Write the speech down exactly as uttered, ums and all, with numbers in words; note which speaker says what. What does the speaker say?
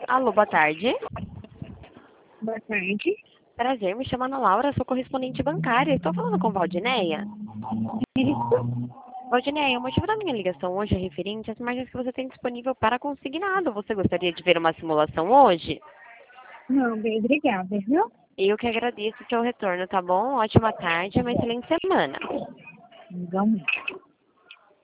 Speaker 1: Alô, boa tarde.
Speaker 2: Boa tarde.
Speaker 1: Prazer, me chamo Ana Laura, sou correspondente bancária. Estou falando com Valdineia.
Speaker 2: Isso?
Speaker 1: Valdineia, o motivo da minha ligação hoje é referente às margens que você tem disponível para consignado. Você gostaria de ver uma simulação hoje?
Speaker 2: Não, bem, obrigada, viu?
Speaker 1: Eu que agradeço o seu retorno, tá bom? Ótima tarde, uma excelente semana.
Speaker 2: Igualmente.